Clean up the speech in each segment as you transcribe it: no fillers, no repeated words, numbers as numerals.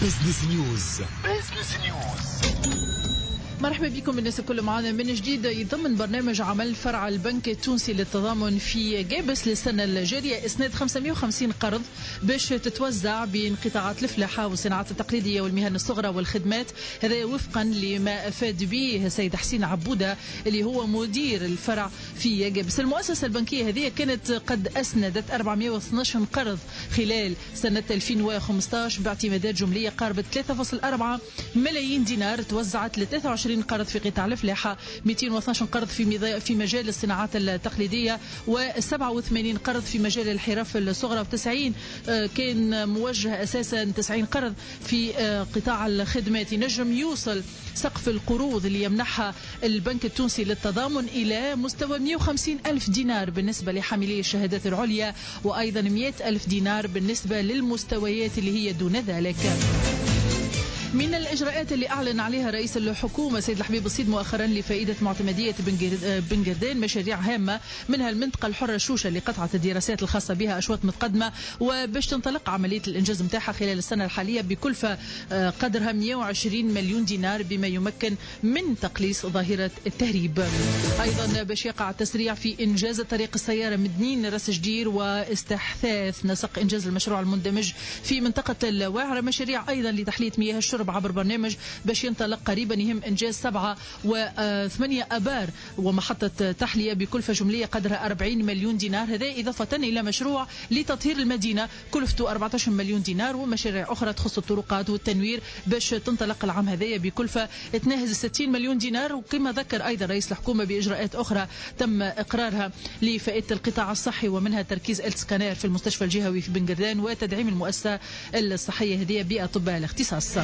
بزنس نيوز. مرحبا بكم الناس الكل معنا من جديد يضمن برنامج عمل فرع البنك التونسي للتضامن في جابس للسنة الجارية إسناد 550 قرض باش تتوزع بين قطاعات الفلاحة والصناعات التقليدية والمهن الصغرى والخدمات. هذا وفقا لما أفاد به السيد حسين عبودة اللي هو مدير الفرع في جابس. المؤسسة البنكية هذه كانت قد أسندت 412 قرض خلال سنة 2015 باعتمادات جملية قاربة 3.4 ملايين دينار توزعت ل 23 قرض في قطاع الفلاحة، 212 قرض في مجال الصناعات التقليدية، و87 قرض في مجال الحرف الصغرى، و90 كان موجه أساسا 90 قرض في قطاع الخدمات. ينجم يوصل سقف القروض اللي يمنحها البنك التونسي للتضامن إلى مستوى 150 ألف دينار بالنسبة لحاملي الشهادات العليا، وأيضا 100 ألف دينار بالنسبة للمستويات اللي هي دون ذلك. من الإجراءات اللي أعلن عليها رئيس الحكومة سيد الحبيب الصيد مؤخرا لفائدة معتمدية بن قردان مشاريع هامة، منها المنطقة الحرة شوشة اللي قطعت الدراسات الخاصة بها أشواط متقدمة وباش تنطلق عملية الإنجاز متاعها خلال السنة الحالية بكلفة قدرها 120 مليون دينار، بما يمكن من تقليص ظاهرة التهريب. أيضا باش يقع التسريع في إنجاز طريق السيارة مدنين راس جدير واستحداث نسق إنجاز المشروع المندمج في منطقة الواعرة، مشاريع أيضا لتحلية مياه الشرب عبر برنامج باش ينطلق قريبا يهم إنجاز 7 و8 أبار ومحطة تحلية بكلفة جملية قدرها 40 مليون دينار. هذا إضافة إلى مشروع لتطهير المدينة كلفته 14 مليون دينار، ومشاريع أخرى تخص الطرقات والتنوير باش تنطلق العام هذايا بكلفة تناهز 60 مليون دينار. وكما ذكر أيضا رئيس الحكومة بإجراءات أخرى تم إقرارها لفائدة القطاع الصحي، ومنها تركيز السكانير في المستشفى الجهوي في بن قردان وتدعيم المؤسسة الصحية هذه بأطباء الاختصاص.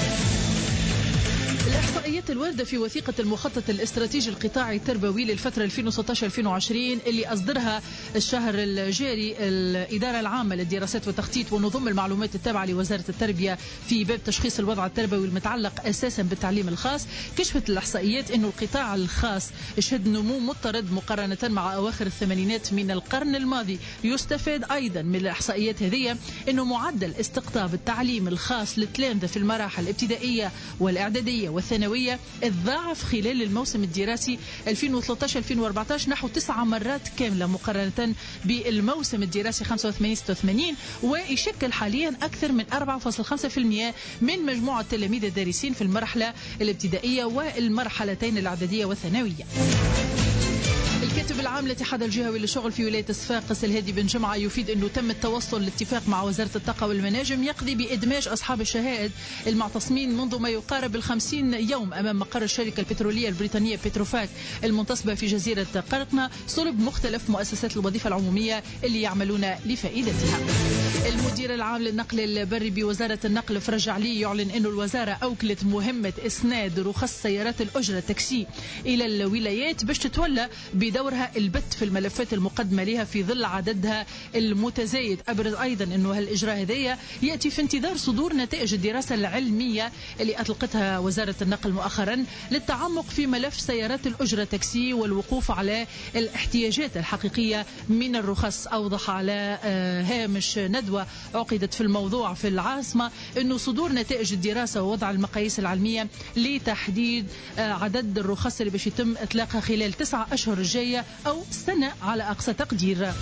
الإحصائيات الواردة في وثيقة المخطط الاستراتيجي القطاعي التربوي للفترة 2016-2020 اللي أصدرها الشهر الجاري الإدارة العامة للدراسات والتخطيط ونظم المعلومات التابعة لوزارة التربية في باب تشخيص الوضع التربوي المتعلق أساسا بالتعليم الخاص، كشفت الإحصائيات أن القطاع الخاص يشهد نمو مضطرد مقارنة مع أواخر الثمانينات من القرن الماضي. يستفاد أيضا من الإحصائيات هذه أنه معدل استقطاب التعليم الخاص للتلامذة في المراحل الابتدائية والإعدادية والثانوية تضاعف خلال الموسم الدراسي 2013-2014 نحو 9 مرات كاملة مقارنة بالموسم الدراسي 85-86، ويشكل حاليا أكثر من 4.5% من مجموعة التلاميذ الدارسين في المرحلة الابتدائية والمرحلتين الإعدادية والثانوية. الكاتب العام للاتحاد الجهوي للشغل في ولاية صفاقس الهادي بن جمعة يفيد أنه تم التوصل لاتفاق مع وزارة الطاقة والمناجم يقضي بإدماج أصحاب الشهائد المعتصمين منذ ما يقارب 50 يوم أمام مقر الشركة البترولية البريطانية بتروفاك المنتصبة في جزيرة قرقنة صلب مختلف مؤسسات الوظيفة العمومية اللي يعملون لفائدتها. المدير العام للنقل البري بوزارة النقل فرج علي يعلن أن الوزارة أوكلت مهمة إسناد رخص سيارات الأجرة تاكسي إلى الولايات باش تتولى بدورها البت في الملفات المقدمة لها في ظل عددها المتزايد. أبرز أيضا أنه هالإجراء هذايا يأتي في انتظار صدور نتائج الدراسة العلمية اللي أطلقتها وزارة النقل مؤخرا للتعمق في ملف سيارات الأجرة تاكسي والوقوف على الاحتياجات الحقيقية من الرخص. أوضح على هامش ندوة عقدت في الموضوع في العاصمة أنه صدور نتائج الدراسة ووضع المقاييس العلمية لتحديد عدد الرخص اللي باش يتم إطلاقها خلال 9 أشهر الجاية أو سنة على أقصى تقدير.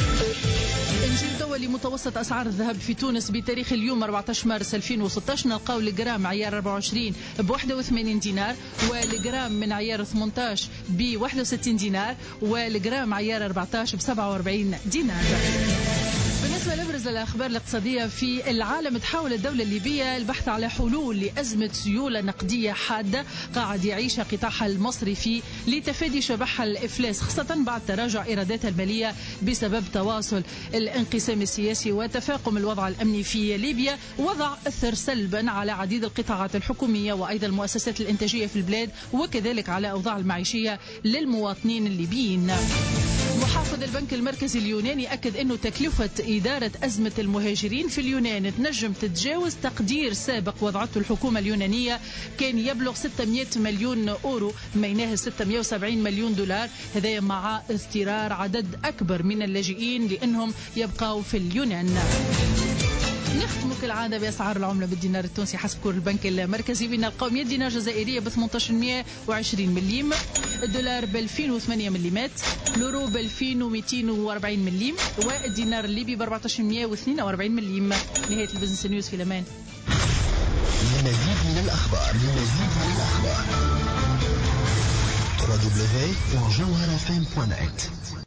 إنجيل دولي متوسط أسعار الذهب في تونس بتاريخ اليوم 14 مارس 2016 نلقاو الجرام عيار 24 ب 81 دينار، والجرام من عيار 18 ب 61 دينار، والجرام عيار 14 ب 47 دينار. بالنسبة لأبرز الأخبار الاقتصادية في العالم، تحاول الدولة الليبية البحث على حلول لأزمة سيولة نقدية حادة قاعد يعيشها قطاعها المصرفي لتفادي شبح الإفلاس، خاصة بعد تراجع إيراداتها المالية بسبب تواصل الانقسام السياسي وتفاقم الوضع الأمني في ليبيا، وضع أثر سلبا على عديد القطاعات الحكومية وأيضا المؤسسات الإنتاجية في البلاد، وكذلك على أوضاع المعيشية للمواطنين الليبيين. محافظ البنك المركزي اليوناني أكد أنه تكلفة إدارة أزمة المهاجرين في اليونان تنجم تتجاوز تقدير سابق وضعته الحكومة اليونانية كان يبلغ 600 مليون أورو ما يناهز 670 مليون دولار، هذا مع اضطرار عدد أكبر من اللاجئين لأنهم يبقوا في اليونان. نختم كالعادة بأسعار العملة بالدينار التونسي حسب كور البنك المركزي. بنلقاو 100 دينار جزائرية ب 1820 مليم، الدولار ب 2008 مليمات، اليورو ب 2240 مليم، والدينار الليبي ب 1442 مليم. نهاية البزنس نيوز، في الأمان. لمزيد من الأخبار www.jawharafm.net